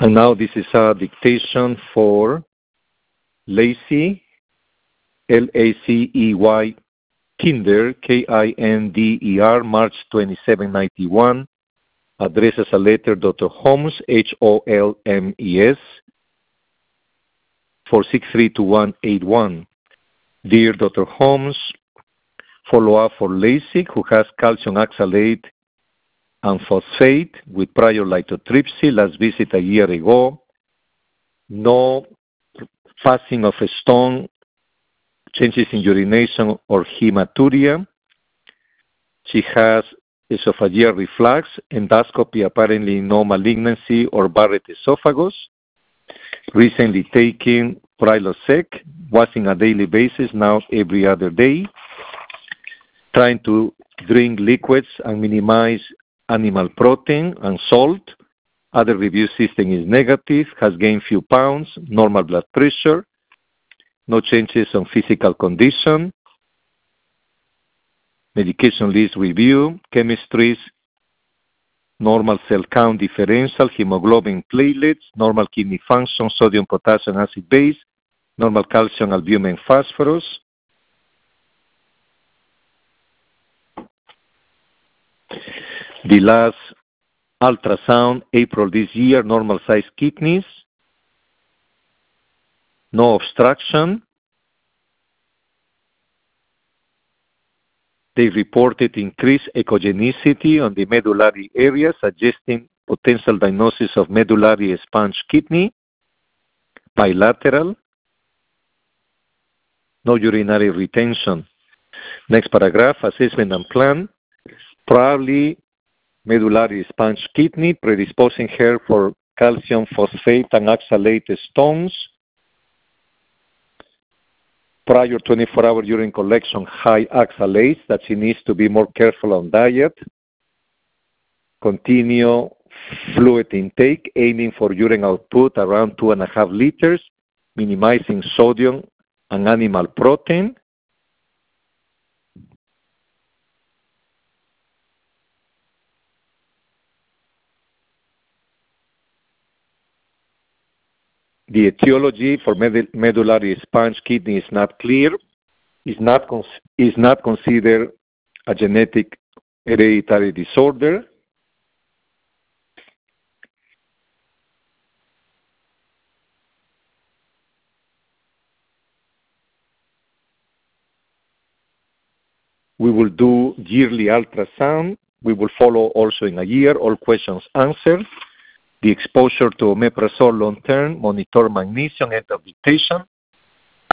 And now this is a dictation for Lacey, L-A-C-E-Y, Kinder, K-I-N-D-E-R, March 27, 91. Addresses a letter, Dr. Holmes, H-O-L-M-E-S, 4632181. Dear Dr. Holmes, follow-up for Lacey, who has calcium oxalate and phosphate with prior lithotripsy, last visit a year ago. No passing of a stone, changes in urination or hematuria. She has esophageal reflux, endoscopy, apparently no malignancy or Barrett esophagus. Recently taking Prilosec, washing a daily basis, now every other day. Trying to drink liquids and minimize animal protein and salt. Other review system is negative, has gained few pounds, normal blood pressure, no changes on physical condition. Medication list review, chemistries, normal cell count differential, hemoglobin platelets, normal kidney function, sodium, potassium, acid base, normal calcium, albumin, phosphorus. The last ultrasound, April this year, normal size kidneys, no obstruction. They reported increased echogenicity on the medullary area, suggesting potential diagnosis of medullary sponge kidney, bilateral, no urinary retention. Next paragraph, assessment and plan, probably medullary sponge kidney, predisposing her for calcium, phosphate, and oxalate stones. Prior 24-hour urine collection, high oxalates, that she needs to be more careful on diet. Continue fluid intake, aiming for urine output around 2.5 liters, minimizing sodium and animal protein. The etiology for medullary sponge kidney is not clear, is not considered a genetic hereditary disorder. We will do yearly ultrasound. We will follow also in a year, all questions answered. The exposure to omeprazole long-term, monitor magnesium, end of dictation.